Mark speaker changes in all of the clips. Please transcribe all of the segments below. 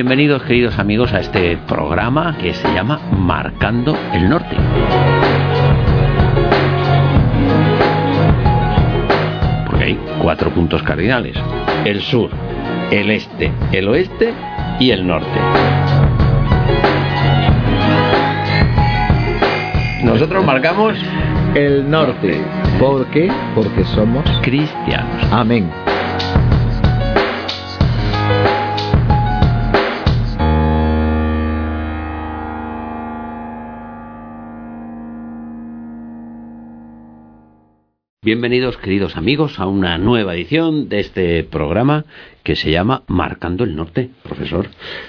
Speaker 1: Bienvenidos, queridos amigos, a este programa que se llama Marcando el Norte. Porque hay 4 puntos cardinales: el sur, el este, el oeste y el norte. Nosotros marcamos
Speaker 2: el norte. ¿Por qué? Porque somos
Speaker 1: cristianos.
Speaker 2: Amén.
Speaker 1: Bienvenidos, queridos amigos, a una nueva edición de este programa que se llama Marcando el Norte. Profesor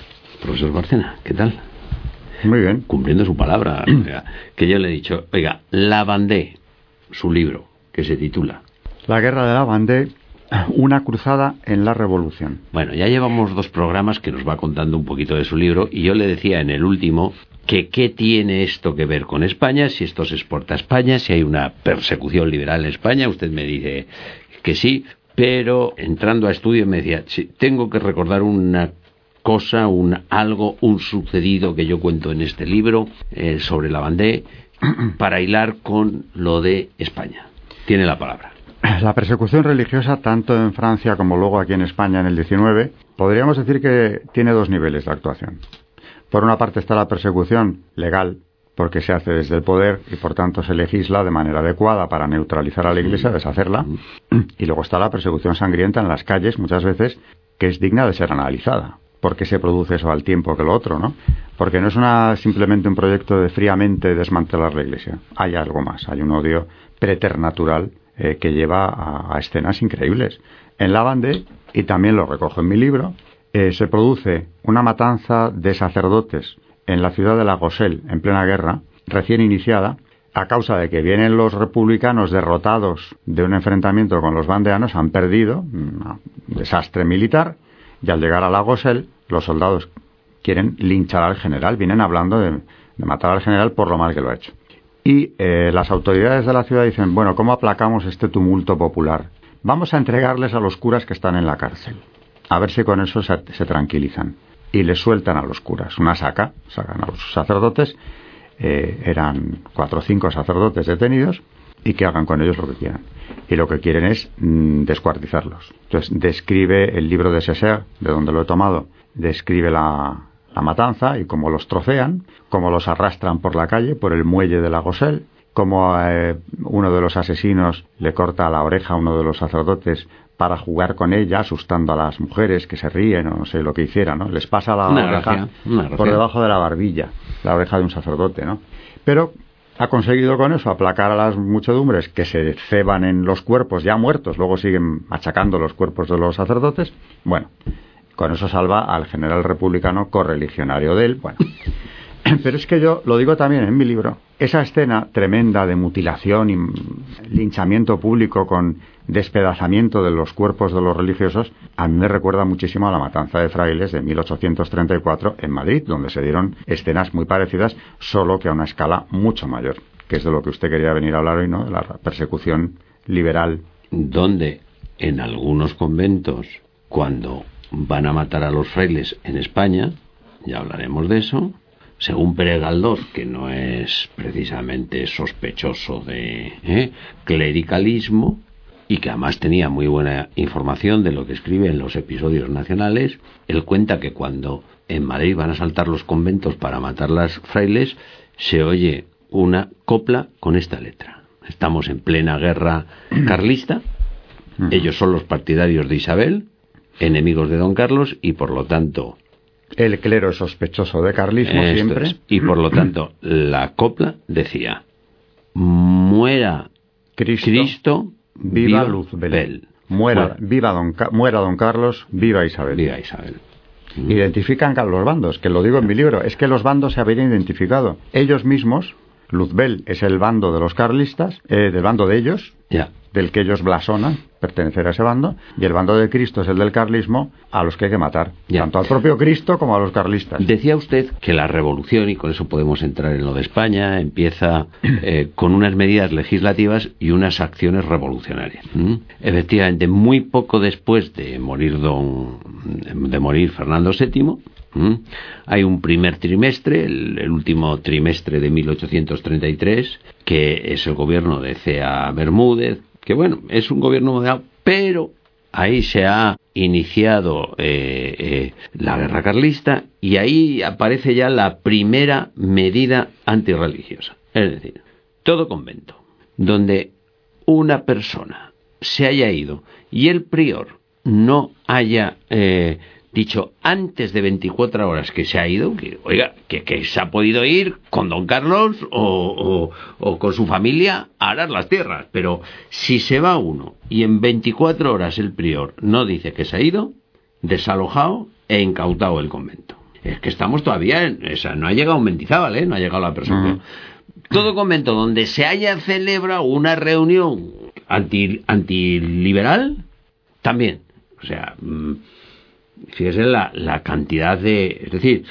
Speaker 1: Bárcena, ¿qué tal?
Speaker 3: Muy bien.
Speaker 1: Cumpliendo su palabra, que yo le he dicho, oiga, Lavandé, su libro, que se titula
Speaker 3: La guerra de Lavandé, una cruzada en la revolución.
Speaker 1: Bueno, ya llevamos 2 programas que nos va contando un poquito de su libro, y yo le decía en el último que qué tiene esto que ver con España, si esto se exporta a España, si hay una persecución liberal en España. Usted me dice que sí, pero entrando a estudio me decía, sí, tengo que recordar una cosa, un sucedido que yo cuento en este libro sobre Lavandé para hilar con lo de España. Tiene la palabra.
Speaker 3: La persecución religiosa, tanto en Francia como luego aquí en España en el 19, podríamos decir que tiene 2 niveles de actuación. Por una parte está la persecución legal, porque se hace desde el poder y por tanto se legisla de manera adecuada para neutralizar a la Iglesia, deshacerla. Y luego está la persecución sangrienta en las calles, muchas veces, que es digna de ser analizada. ¿Por qué se produce eso al tiempo que lo otro, no? Porque no es simplemente un proyecto de fríamente desmantelar la Iglesia. Hay algo más, hay un odio preternatural que lleva a escenas increíbles. En Lavandé, y también lo recojo en mi libro, se produce una matanza de sacerdotes en la ciudad de La Goselle, en plena guerra, recién iniciada, a causa de que vienen los republicanos derrotados de un enfrentamiento con los vandeanos, han perdido, un desastre militar, y al llegar a La Goselle, los soldados quieren linchar al general, vienen hablando de matar al general por lo mal que lo ha hecho. Y las autoridades de la ciudad dicen, bueno, ¿cómo aplacamos este tumulto popular? Vamos a entregarles a los curas que están en la cárcel. A ver si con eso se tranquilizan. Y les sueltan a los curas. Sacan a los sacerdotes. Eran 4 o 5 sacerdotes detenidos. Y que hagan con ellos lo que quieran. Y lo que quieren es descuartizarlos. Entonces describe el libro de Césaire, de donde lo he tomado, describe la matanza y cómo los trocean, cómo los arrastran por la calle, por el muelle de La Goselle, cómo uno de los asesinos le corta la oreja a uno de los sacerdotes para jugar con ella, asustando a las mujeres que se ríen o no sé lo que hicieran, ¿no? Les pasa la oreja por debajo de la barbilla, la oreja de un sacerdote, ¿no? Pero ha conseguido con eso aplacar a las muchedumbres que se ceban en los cuerpos ya muertos, luego siguen machacando los cuerpos de los sacerdotes. Bueno, con eso salva al general republicano correligionario de él. Bueno, pero es que yo lo digo también en mi libro, esa escena tremenda de mutilación y linchamiento público con despedazamiento de los cuerpos de los religiosos, a mí me recuerda muchísimo a la matanza de frailes de 1834 en Madrid, donde se dieron escenas muy parecidas, solo que a una escala mucho mayor, que es de lo que usted quería venir a hablar hoy, ¿no? De la persecución liberal.
Speaker 1: Donde en algunos conventos, cuando van a matar a los frailes en España, ya hablaremos de eso, según Pérez Galdós, que no es precisamente sospechoso de clericalismo, y que además tenía muy buena información de lo que escribe en los episodios nacionales, él cuenta que cuando en Madrid van a asaltar los conventos para matar a los frailes, se oye una copla con esta letra. Estamos en plena guerra carlista, ellos son los partidarios de Isabel, enemigos de Don Carlos, y por lo tanto
Speaker 3: el clero es sospechoso de carlismo siempre.
Speaker 1: Y por lo tanto la copla decía: muera Cristo, viva Luzbel.
Speaker 3: Muera Don Carlos, viva Isabel.
Speaker 1: Viva Isabel.
Speaker 3: Identifican a los bandos, que lo digo en mi libro, es que los bandos se habían identificado. Ellos mismos, Luzbel es el bando de los carlistas, del bando de ellos, del que ellos blasonan, pertenecer a ese bando, y el bando de Cristo es el del carlismo, a los que hay que matar, tanto al propio Cristo como a los carlistas.
Speaker 1: Decía usted que la revolución, y con eso podemos entrar en lo de España, empieza con unas medidas legislativas y unas acciones revolucionarias. Efectivamente, muy poco después de morir Fernando VII, Hay un primer trimestre, el último trimestre de 1833, que es el gobierno de C.A. Bermúdez, que bueno, es un gobierno moderado, pero ahí se ha iniciado la guerra carlista y ahí aparece ya la primera medida antirreligiosa. Es decir, todo convento donde una persona se haya ido y el prior no haya dicho antes de 24 horas que se ha ido, que oiga, que se ha podido ir con don Carlos o con su familia a arar las tierras, pero si se va uno y en 24 horas el prior no dice que se ha ido, desalojado e incautado el convento. Es que estamos todavía no ha llegado Mendizábal, no ha llegado la persona. Todo convento donde se haya celebrado una reunión antiliberal, también. O sea, fíjese la cantidad de... Es decir,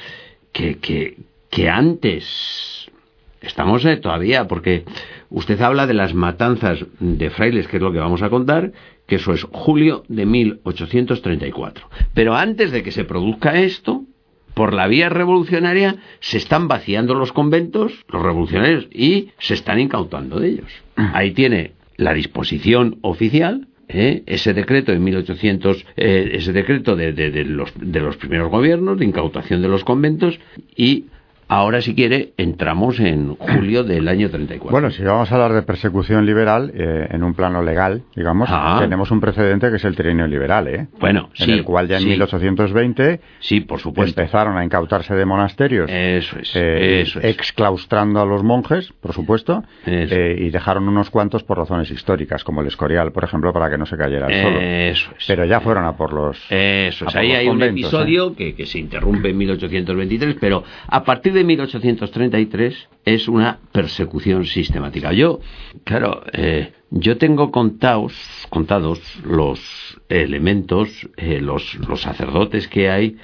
Speaker 1: que antes... Estamos todavía, porque usted habla de las matanzas de frailes, que es lo que vamos a contar, que eso es julio de 1834. Pero antes de que se produzca esto, por la vía revolucionaria, se están vaciando los conventos, los revolucionarios, y se están incautando de ellos. Ahí tiene la disposición oficial, ese decreto de 1800, ese decreto de los primeros gobiernos de incautación de los conventos, y ahora, si quiere, entramos en julio del año 34.
Speaker 3: Bueno, si vamos a hablar de persecución liberal, en un plano legal, digamos, tenemos un precedente que es el trienio liberal,
Speaker 1: Bueno,
Speaker 3: en el cual ya en 1820
Speaker 1: por supuesto,
Speaker 3: empezaron a incautarse de monasterios,
Speaker 1: eso es.
Speaker 3: exclaustrando a los monjes, por supuesto, y dejaron unos cuantos por razones históricas, como el Escorial, por ejemplo, para que no se cayera el solo.
Speaker 1: Eso es.
Speaker 3: Pero ya fueron a por los
Speaker 1: Eso es. Ahí hay un episodio que se interrumpe en 1823, pero a partir de 1833 es una persecución sistemática. Yo tengo contados los elementos, los sacerdotes que hay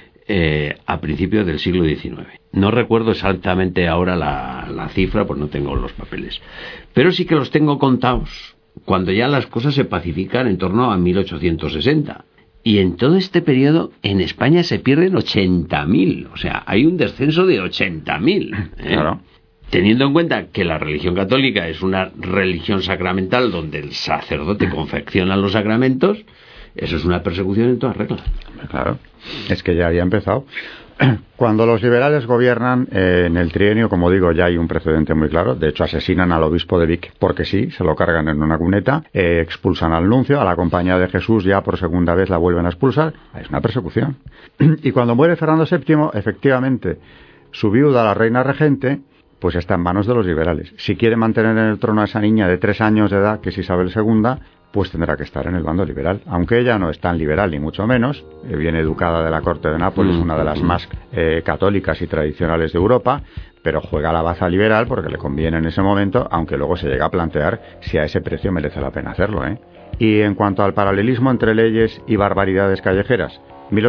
Speaker 1: a principios del siglo XIX. No recuerdo exactamente ahora la cifra, pues no tengo los papeles, pero sí que los tengo contados cuando ya las cosas se pacifican en torno a 1860. Y en todo este periodo, en España se pierden 80.000. O sea, hay un descenso de 80.000.
Speaker 3: Claro.
Speaker 1: Teniendo en cuenta que la religión católica es una religión sacramental donde el sacerdote confecciona los sacramentos, eso es una persecución en toda regla.
Speaker 3: Claro, es que ya había empezado. Cuando los liberales gobiernan en el trienio, como digo, ya hay un precedente muy claro. De hecho, asesinan al obispo de Vic porque sí, se lo cargan en una cuneta, expulsan al nuncio, a la Compañía de Jesús ya por segunda vez la vuelven a expulsar. Es una persecución. Y cuando muere Fernando VII, efectivamente, su viuda, la reina regente, pues está en manos de los liberales. Si quiere mantener en el trono a esa niña de 3 años de edad, que es Isabel II, pues tendrá que estar en el bando liberal, aunque ella no es tan liberal ni mucho menos, viene educada de la corte de Nápoles, una de las más católicas y tradicionales de Europa, pero juega la baza liberal porque le conviene en ese momento, aunque luego se llega a plantear si a ese precio merece la pena hacerlo, Y en cuanto al paralelismo entre leyes y barbaridades callejeras,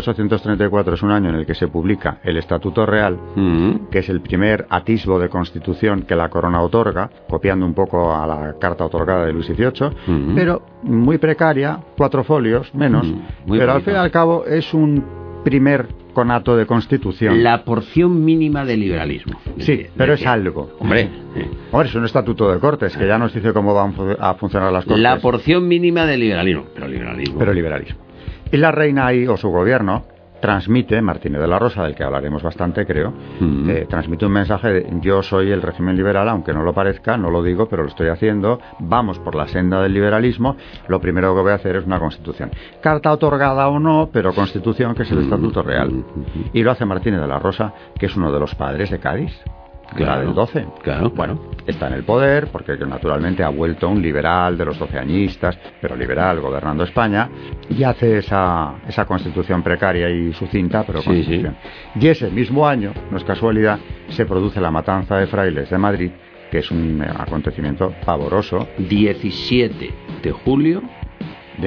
Speaker 3: 1834 es un año en el que se publica el Estatuto Real, que es el primer atisbo de constitución que la corona otorga, copiando un poco a la carta otorgada de Luis XVIII, pero muy precaria, 4 folios, menos, pero al fin y al cabo es un primer conato de constitución.
Speaker 1: La porción mínima de liberalismo.
Speaker 3: Sí, pero es algo.
Speaker 1: Hombre,
Speaker 3: es un estatuto de Cortes que ya nos dice cómo van a funcionar las Cortes.
Speaker 1: La porción mínima de liberalismo, pero liberalismo.
Speaker 3: Y la reina ahí, o su gobierno, transmite, Martínez de la Rosa, del que hablaremos bastante, creo, transmite un mensaje de yo soy el régimen liberal, aunque no lo parezca, no lo digo, pero lo estoy haciendo, vamos por la senda del liberalismo, lo primero que voy a hacer es una constitución. Carta otorgada o no, pero constitución, que es el Estatuto Real. Y lo hace Martínez de la Rosa, que es uno de los padres de Cádiz. Claro, del 12.
Speaker 1: Claro.
Speaker 3: Bueno, está en el poder porque naturalmente ha vuelto un liberal de los 12añistas, pero liberal gobernando España, y hace esa constitución precaria y sucinta, pero constitución. Sí. Y ese mismo año, no es casualidad, se produce la matanza de frailes de Madrid, que es un acontecimiento pavoroso.
Speaker 1: 17 de julio
Speaker 3: de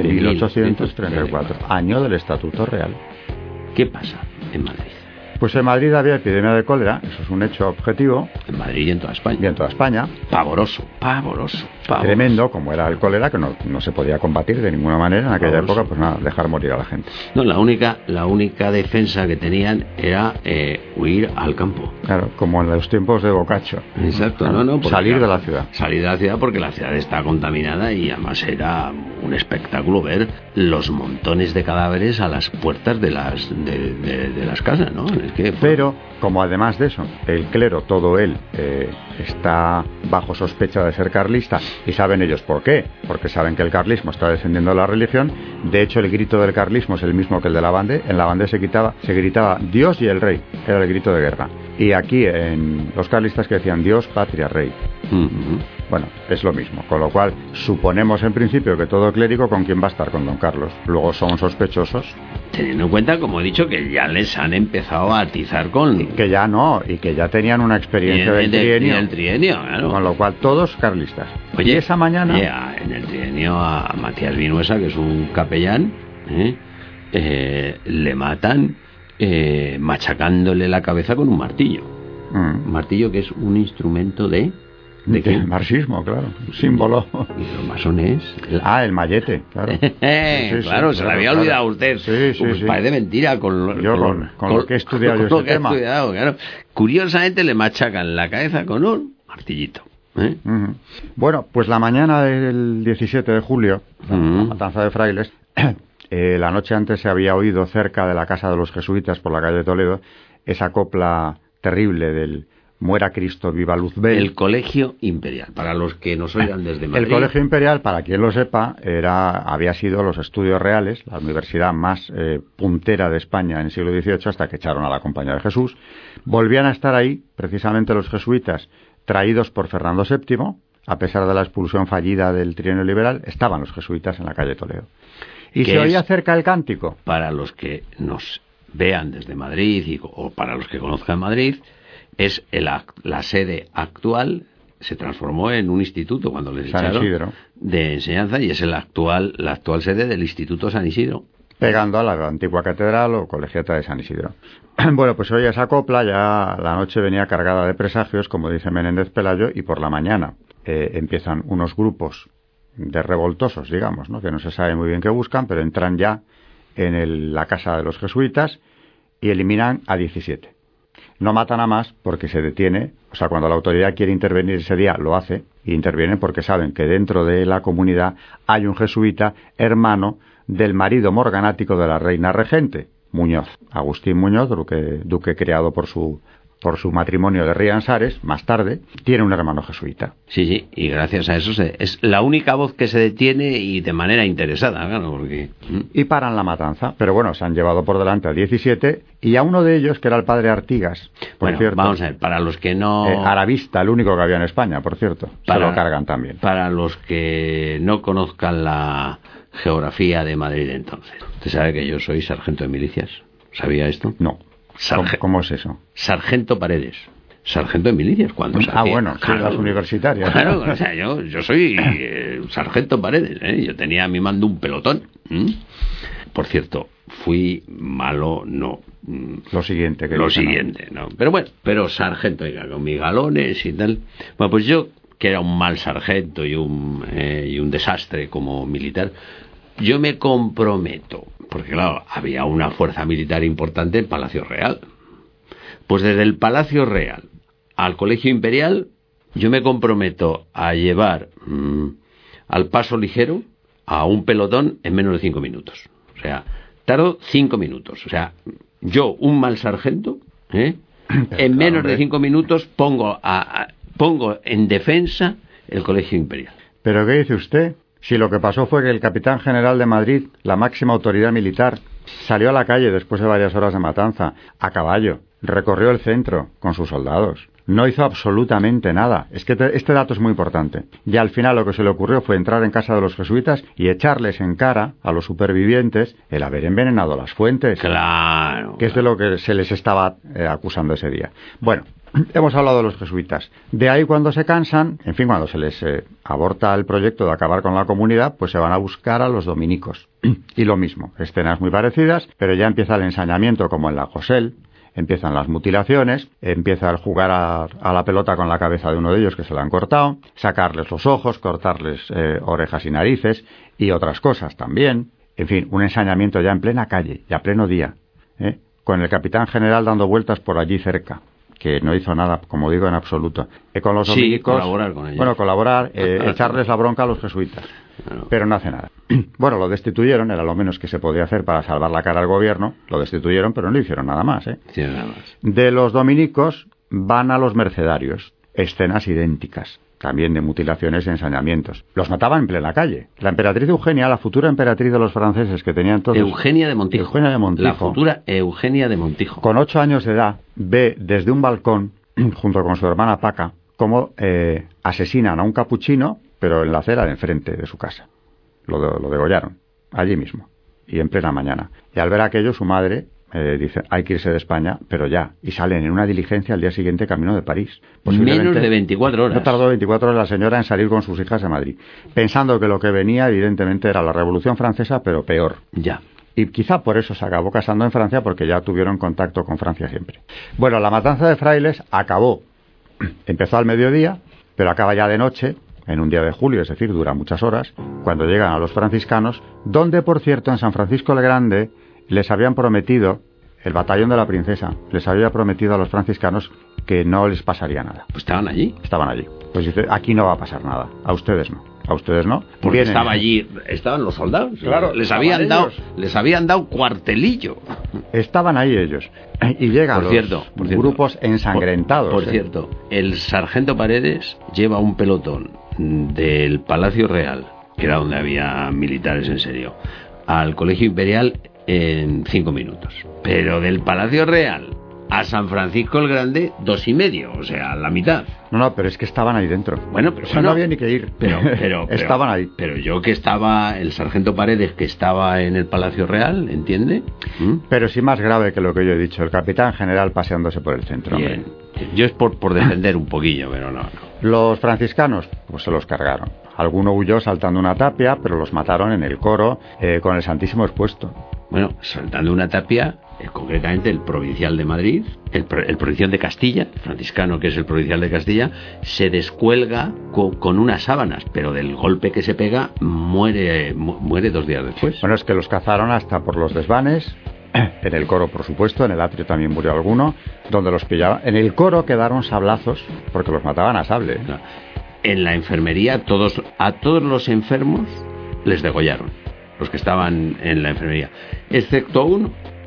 Speaker 3: 1834, año del Estatuto Real.
Speaker 1: ¿Qué pasa en Madrid?
Speaker 3: Pues en Madrid había epidemia de cólera, eso es un hecho objetivo.
Speaker 1: En Madrid y en toda España.
Speaker 3: Y en toda España.
Speaker 1: Pavoroso. Pavos.
Speaker 3: tremendo, como era el cólera, que no se podía combatir de ninguna manera en aquella época, pues nada, dejar morir a la gente.
Speaker 1: No, la única defensa que tenían era huir al campo.
Speaker 3: Claro, como en los tiempos de Boccaccio.
Speaker 1: Exacto,
Speaker 3: salir de la ciudad.
Speaker 1: Salir de la ciudad porque la ciudad está contaminada y además era un espectáculo ver los montones de cadáveres a las puertas de las casas, ¿no?
Speaker 3: Pero, como además de eso, el clero, todo él, está bajo sospecha de ser carlista, y saben ellos por qué, porque saben que el carlismo está descendiendo la religión. De hecho, el grito del carlismo es el mismo que el de la Bande. En la Bande se gritaba Dios y el rey, era el grito de guerra. Y aquí en los carlistas que decían Dios, patria, rey. Bueno, es lo mismo, con lo cual suponemos en principio que todo clérigo con quién va a estar, con don Carlos. Luego son sospechosos.
Speaker 1: Teniendo en cuenta, como he dicho, que ya les han empezado a atizar con...
Speaker 3: Que ya no, y que ya tenían una experiencia del trienio.
Speaker 1: Claro.
Speaker 3: Con lo cual todos carlistas.
Speaker 1: Oye,
Speaker 3: y esa mañana...
Speaker 1: en el trienio a Matías Vinuesa, que es un capellán, le matan machacándole la cabeza con un martillo. Un martillo que es un instrumento de
Speaker 3: marxismo, claro, un símbolo.
Speaker 1: ¿Y los masones?
Speaker 3: El mallete, claro.
Speaker 1: Claro, se lo había olvidado usted.
Speaker 3: Sí.
Speaker 1: Parece mentira con
Speaker 3: lo que he estudiado yo ese tema.
Speaker 1: Claro. Curiosamente le machacan la cabeza con un martillito.
Speaker 3: Bueno, pues la mañana del 17 de julio, la matanza de frailes, la noche antes se había oído cerca de la casa de los jesuitas por la calle de Toledo esa copla terrible del Muera Cristo, viva Luzbel.
Speaker 1: El Colegio Imperial, para los que nos oigan desde Madrid.
Speaker 3: El Colegio Imperial, para quien lo sepa, había sido los estudios reales, la universidad más puntera de España en el siglo XVIII, hasta que echaron a la Compañía de Jesús. Volvían a estar ahí, precisamente los jesuitas, traídos por Fernando VII, a pesar de la expulsión fallida del trienio liberal, estaban los jesuitas en la calle Toledo. Y se oía cerca el cántico.
Speaker 1: Para los que nos vean desde Madrid o para los que conozcan Madrid, es la sede actual, se transformó en un instituto cuando les echaron de enseñanza, y es la actual sede del Instituto San Isidro.
Speaker 3: Pegando a la antigua catedral o colegiata de San Isidro. Bueno, pues hoy esa copla, ya la noche venía cargada de presagios, como dice Menéndez Pelayo, y por la mañana empiezan unos grupos de revoltosos, digamos, ¿no? Que no se sabe muy bien qué buscan, pero entran ya en la casa de los jesuitas y eliminan a 17. No matan a más porque se detiene, o sea, cuando la autoridad quiere intervenir ese día, lo hace, y intervienen porque saben que dentro de la comunidad hay un jesuita hermano del marido morganático de la reina regente, Muñoz, Agustín Muñoz, duque criado por su matrimonio de Riansares, más tarde, tiene un hermano jesuita.
Speaker 1: Sí, y gracias a eso es la única voz que se detiene, y de manera interesada, claro, porque...
Speaker 3: Y paran la matanza, pero bueno, se han llevado por delante a 17, y a uno de ellos, que era el padre Artigas, por cierto...
Speaker 1: Vamos a ver, para los que no...
Speaker 3: arabista, el único que había en España, por cierto, se lo cargan también.
Speaker 1: Para los que no conozcan la geografía de Madrid entonces, ¿usted sabe que yo soy sargento de milicias? ¿Sabía esto?
Speaker 3: No. ¿Cómo es eso?
Speaker 1: Sargento Paredes. Sargento de milicias, cuando
Speaker 3: bueno, claro, las universitarias.
Speaker 1: Claro, o sea, yo soy sargento Paredes, yo tenía a mi mando un pelotón. Por cierto, fui malo, no.
Speaker 3: Lo siguiente,
Speaker 1: ¿no? Pero bueno, sargento, con mis galones y tal. Bueno, pues yo, que era un mal sargento y un desastre como militar, yo me comprometo, porque claro, había una fuerza militar importante en Palacio Real. Pues desde el Palacio Real al Colegio Imperial, yo me comprometo a llevar al paso ligero a un pelotón en menos de 5 minutos. O sea, tardo 5 minutos. O sea, yo, un mal sargento, en menos de 5 minutos pongo en defensa el Colegio Imperial.
Speaker 3: ¿Pero qué dice usted? Si lo que pasó fue que el capitán general de Madrid, la máxima autoridad militar, salió a la calle después de varias horas de matanza, a caballo, recorrió el centro con sus soldados. No hizo absolutamente nada. Es que este dato es muy importante. Y al final lo que se le ocurrió fue entrar en casa de los jesuitas y echarles en cara a los supervivientes el haber envenenado las fuentes.
Speaker 1: Claro.
Speaker 3: Que es de lo que se les estaba acusando ese día. Bueno, hemos hablado de los jesuitas. De ahí, cuando se cansan, en fin, cuando se les aborta el proyecto de acabar con la comunidad, pues se van a buscar a los dominicos. Y lo mismo, escenas muy parecidas, pero ya empieza el ensañamiento como en la Josel, empiezan las mutilaciones, empieza el jugar a la pelota con la cabeza de uno de ellos que se la han cortado, sacarles los ojos, cortarles orejas y narices y otras cosas también. En fin, un ensañamiento ya en plena calle y a pleno día, con el capitán general dando vueltas por allí cerca, que no hizo nada, como digo, en absoluto. Con los dominicos,
Speaker 1: colaborar con ellos.
Speaker 3: Bueno, colaborar, echarles la bronca a los jesuitas. Bueno. Pero no hace nada. Bueno, lo destituyeron, era lo menos que se podía hacer para salvar la cara al gobierno. Lo destituyeron, pero no hicieron nada más.
Speaker 1: Sí, nada más.
Speaker 3: De los dominicos van a los mercedarios. Escenas idénticas, también de mutilaciones y ensañamientos. Los mataban en plena calle. La emperatriz Eugenia, la futura emperatriz de los franceses que tenían entonces...
Speaker 1: Eugenia de Montijo.
Speaker 3: Eugenia de Montijo.
Speaker 1: La futura Eugenia de Montijo.
Speaker 3: Con 8 años de edad, ve desde un balcón, junto con su hermana Paca, cómo asesinan a un capuchino, pero en la acera de enfrente de su casa. Lo degollaron, allí mismo, y en plena mañana. Y al ver aquello, su madre dice, hay que irse de España, pero ya. Y salen en una diligencia al día siguiente camino de París.
Speaker 1: Menos de 24 horas.
Speaker 3: No tardó 24 horas la señora en salir con sus hijas a Madrid, pensando que lo que venía, evidentemente, era la Revolución Francesa, pero peor.
Speaker 1: Ya.
Speaker 3: Y quizá por eso se acabó casando en Francia, porque ya tuvieron contacto con Francia siempre. Bueno, la matanza de frailes acabó. Empezó al mediodía, pero acaba ya de noche, en un día de julio, es decir, dura muchas horas, cuando llegan a los franciscanos, donde, por cierto, en San Francisco el Grande les habían prometido, el batallón de la princesa, les había prometido a los franciscanos que no les pasaría nada.
Speaker 1: Pues estaban allí.
Speaker 3: Estaban allí. Pues dice, aquí no va a pasar nada, a ustedes no. A ustedes no.
Speaker 1: Porque
Speaker 3: Vienen.
Speaker 1: estaba allí, estaban los soldados.
Speaker 3: Claro,
Speaker 1: les habían dado cuartelillo.
Speaker 3: Estaban ahí ellos. Y llegan los grupos ensangrentados.
Speaker 1: Por cierto, el sargento Paredes lleva un pelotón del Palacio Real, que era donde había militares en serio, al Colegio Imperial en 5 minutos. Pero del Palacio Real a San Francisco el Grande, 2,5, o sea, la mitad.
Speaker 3: No, pero es que estaban ahí dentro.
Speaker 1: Bueno, pero
Speaker 3: no había ni que ir.
Speaker 1: Pero
Speaker 3: estaban ahí.
Speaker 1: Pero yo que estaba, el sargento Paredes que estaba en el Palacio Real, ¿entiende?
Speaker 3: Pero sí más grave que lo que yo he dicho, el capitán general paseándose por el centro.
Speaker 1: Bien. Yo es por defender un poquillo, pero no.
Speaker 3: Los franciscanos, pues se los cargaron. Alguno huyó saltando una tapia, pero los mataron en el coro, con el Santísimo expuesto.
Speaker 1: Bueno, saltando una tapia, concretamente el provincial de Madrid, el provincial de Castilla, el franciscano que es el provincial de Castilla, se descuelga con unas sábanas, pero del golpe que se pega muere 2 días después.
Speaker 3: Bueno, es que los cazaron hasta por los desvanes, en el coro por supuesto, en el atrio también murió alguno, donde los pillaban. En el coro quedaron sablazos, porque los mataban a sable.
Speaker 1: No. En la enfermería, a todos los enfermos les degollaron, los que estaban en la enfermería, excepto uno,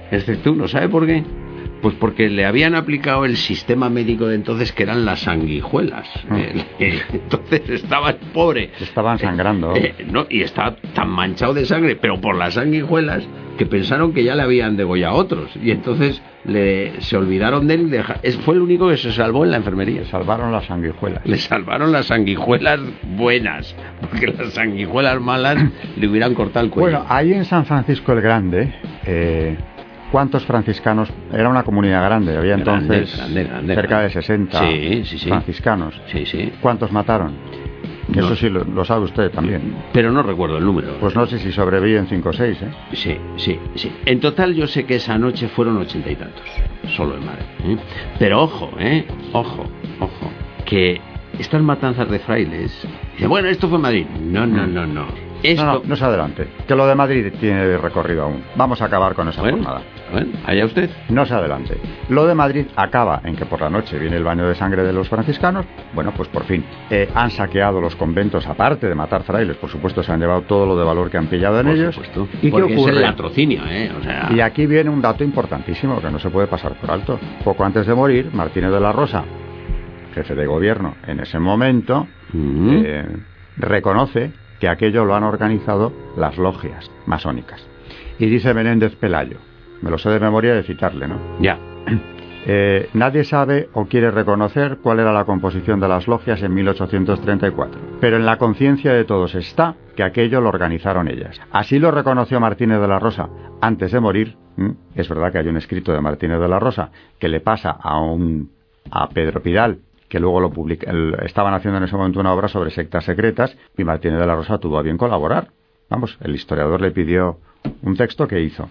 Speaker 1: ¿sabe por qué? Pues porque le habían aplicado el sistema médico de entonces, que eran las sanguijuelas. Entonces estaba el pobre.
Speaker 3: Estaban sangrando.
Speaker 1: Y estaba tan manchado de sangre, pero por las sanguijuelas, que pensaron que ya le habían degollado a otros. Y entonces se olvidaron de él. Fue el único que se salvó en la enfermería.
Speaker 3: Le salvaron las sanguijuelas.
Speaker 1: Le salvaron las sanguijuelas buenas, porque las sanguijuelas malas le hubieran cortado el cuello.
Speaker 3: Bueno, ahí en San Francisco el Grande... ¿cuántos franciscanos? Era una comunidad grande, había entonces cerca de 60 franciscanos.
Speaker 1: Sí.
Speaker 3: ¿Cuántos mataron? No. Eso sí lo sabe usted también.
Speaker 1: Pero no recuerdo el número.
Speaker 3: Pues no sé si sobreviven 5 o 6,
Speaker 1: Sí. En total yo sé que esa noche fueron 80 y tantos, solo en Madrid. Pero ojo, que estas matanzas de frailes... Bueno, esto fue en Madrid. No.
Speaker 3: No se adelante, que lo de Madrid tiene recorrido aún. Vamos a acabar con esa jornada.
Speaker 1: Bueno, allá usted.
Speaker 3: No se adelante. Lo de Madrid acaba en que por la noche viene el baño de sangre de los franciscanos. Bueno, pues por fin han saqueado los conventos, aparte de matar frailes, por supuesto se han llevado todo lo de valor que han pillado en ellos.
Speaker 1: Supuesto.
Speaker 3: ¿Y
Speaker 1: porque
Speaker 3: qué ocurre?
Speaker 1: Es el latrocinio, o sea...
Speaker 3: Y aquí viene un dato importantísimo que no se puede pasar por alto. Poco antes de morir, Martínez de la Rosa, jefe de gobierno en ese momento, reconoce que aquello lo han organizado las logias masónicas. Y dice Menéndez Pelayo, me lo sé de memoria de citarle, ¿no?
Speaker 1: Ya.
Speaker 3: Nadie sabe o quiere reconocer cuál era la composición de las logias en 1834, pero en la conciencia de todos está que aquello lo organizaron ellas. Así lo reconoció Martínez de la Rosa antes de morir. Es verdad que hay un escrito de Martínez de la Rosa que le pasa a Pedro Pidal, que luego lo publica. Estaban haciendo en ese momento una obra sobre sectas secretas y Martínez de la Rosa tuvo a bien colaborar. Vamos, el historiador le pidió un texto que hizo.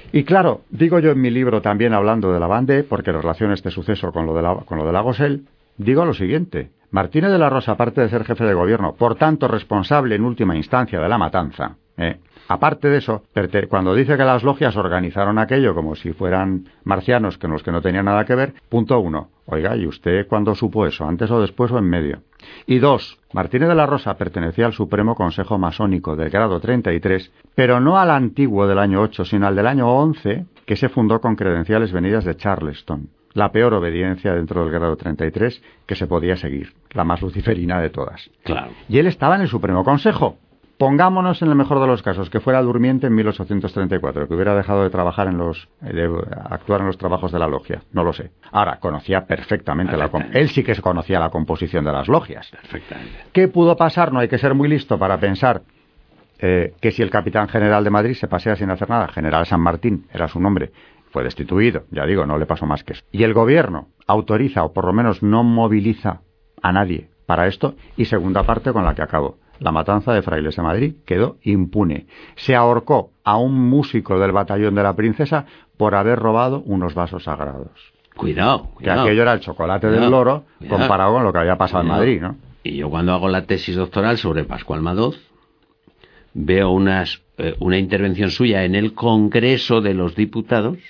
Speaker 3: Y claro, digo yo en mi libro también hablando de la Vendée, porque relaciono este suceso con lo de la Goselle, digo lo siguiente. Martínez de la Rosa, aparte de ser jefe de gobierno, por tanto responsable en última instancia de la matanza, aparte de eso, cuando dice que las logias organizaron aquello como si fueran marcianos con los que no tenían nada que ver, punto 1. Oiga, ¿y usted cuándo supo eso? ¿Antes o después o en medio? Y 2. Martínez de la Rosa pertenecía al Supremo Consejo Masónico del grado 33, pero no al antiguo del año 8, sino al del año 11, que se fundó con credenciales venidas de Charleston. La peor obediencia dentro del grado 33 que se podía seguir, la más luciferina de todas.
Speaker 1: Claro.
Speaker 3: Y él estaba en el Supremo Consejo. Pongámonos en el mejor de los casos, que fuera durmiente en 1834, que hubiera dejado de trabajar de actuar en los trabajos de la logia. No lo sé. Ahora, conocía perfectamente él sí que conocía la composición de las logias.
Speaker 1: Perfectamente.
Speaker 3: ¿Qué pudo pasar? No hay que ser muy listo para pensar que si el capitán general de Madrid se pasea sin hacer nada, General San Martín era su nombre, fue destituido, ya digo, no le pasó más que eso. Y el gobierno autoriza, o por lo menos no moviliza a nadie para esto. Y segunda parte con la que acabo. La matanza de frailes de Madrid quedó impune. Se ahorcó a un músico del batallón de la Princesa por haber robado unos vasos sagrados.
Speaker 1: Cuidado.
Speaker 3: Que aquello era el chocolate del loro comparado con lo que había pasado en Madrid, ¿no?
Speaker 1: Y yo cuando hago la tesis doctoral sobre Pascual Madoz, veo una intervención suya en el Congreso de los Diputados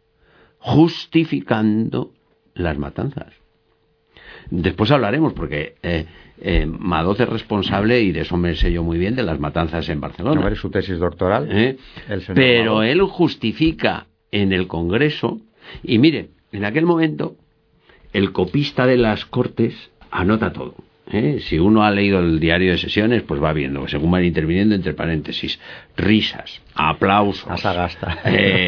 Speaker 1: justificando las matanzas. Después hablaremos, porque Madoz es responsable, y de eso me sé yo muy bien, de las matanzas en Barcelona.
Speaker 3: ¿No eres su tesis doctoral?
Speaker 1: Pero
Speaker 3: Madoz.
Speaker 1: él justifica en el Congreso, y mire, en aquel momento el copista de las Cortes anota todo. Si uno ha leído el diario de sesiones, pues va viendo, según van interviniendo entre paréntesis, risas, aplausos,
Speaker 3: Asagasta.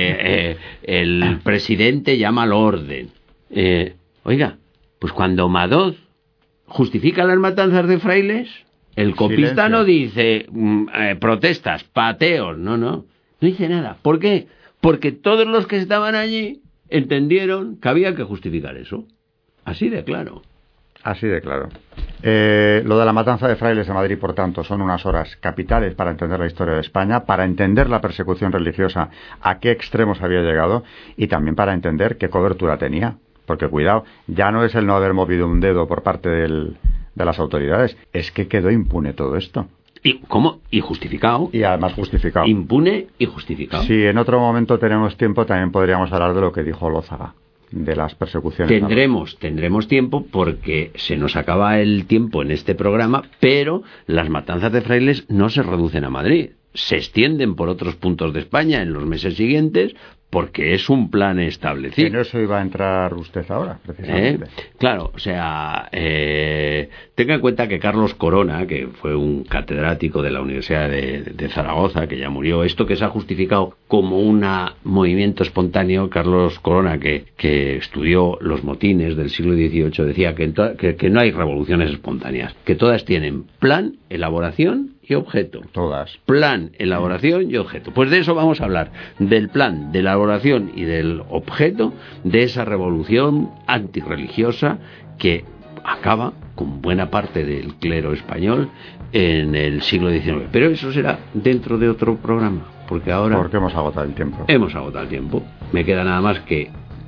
Speaker 1: El presidente llama al orden. Oiga, pues cuando Madoz justifica las matanzas de frailes, el copista no dice protestas, pateos, no dice nada. ¿Por qué? Porque todos los que estaban allí entendieron que había que justificar eso. Así de claro.
Speaker 3: Así de claro. Lo de la matanza de frailes de Madrid, por tanto, son unas horas capitales para entender la historia de España, para entender la persecución religiosa, a qué extremos había llegado, y también para entender qué cobertura tenía. Porque, cuidado, ya no es el no haber movido un dedo por parte de las autoridades, es que quedó impune todo esto.
Speaker 1: ¿Y cómo? Y justificado.
Speaker 3: Y además justificado.
Speaker 1: Impune y justificado.
Speaker 3: Si en otro momento tenemos tiempo, también podríamos hablar de lo que dijo Lózaga, de las persecuciones.
Speaker 1: Tendremos tiempo, porque se nos acaba el tiempo en este programa, pero las matanzas de frailes no se reducen a Madrid, se extienden por otros puntos de España en los meses siguientes, porque es un plan establecido.
Speaker 3: En eso iba a entrar usted ahora, precisamente.
Speaker 1: Claro, o sea, tenga en cuenta que Carlos Corona, que fue un catedrático de la Universidad de Zaragoza, que ya murió, esto que se ha justificado como un movimiento espontáneo, Carlos Corona, que estudió los motines del siglo XVIII, decía que no hay revoluciones espontáneas, que todas tienen plan, elaboración y objeto.
Speaker 3: Todas.
Speaker 1: Plan, elaboración y objeto. Pues de eso vamos a hablar, del plan, de la elaboración y del objeto de esa revolución antirreligiosa que acaba con buena parte del clero español en el siglo XIX. Pero eso será dentro de otro programa, porque
Speaker 3: hemos agotado el tiempo.
Speaker 1: Hemos agotado el tiempo. Me queda nada más que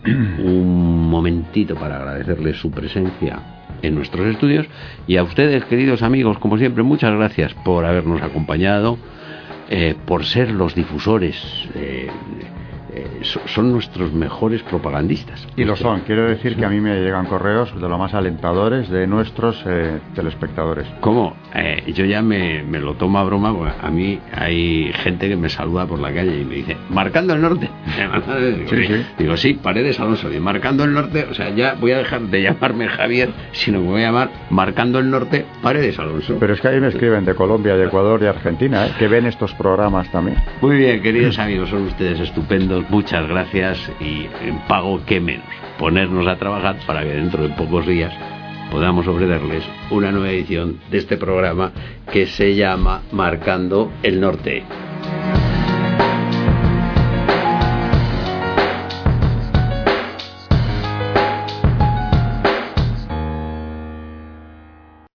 Speaker 1: un momentito para agradecerles su presencia en nuestros estudios, y a ustedes, queridos amigos, como siempre, muchas gracias por habernos acompañado, por ser los difusores. Son nuestros mejores propagandistas.
Speaker 3: Y lo son. Quiero decir que a mí me llegan correos de lo más alentadores de nuestros telespectadores.
Speaker 1: ¿Cómo? Yo ya me lo tomo a broma, porque a mí hay gente que me saluda por la calle y me dice, marcando el norte. Digo, sí, Paredes Alonso. Y marcando el norte, o sea, ya voy a dejar de llamarme Javier, sino que voy a llamar marcando el norte Paredes Alonso.
Speaker 3: Pero es que ahí me escriben de Colombia, de Ecuador y Argentina, que ven estos programas también.
Speaker 1: Muy bien, queridos amigos, son ustedes estupendos. Muchas gracias, y en pago, qué menos, ponernos a trabajar para que dentro de pocos días podamos ofrecerles una nueva edición de este programa que se llama Marcando el Norte.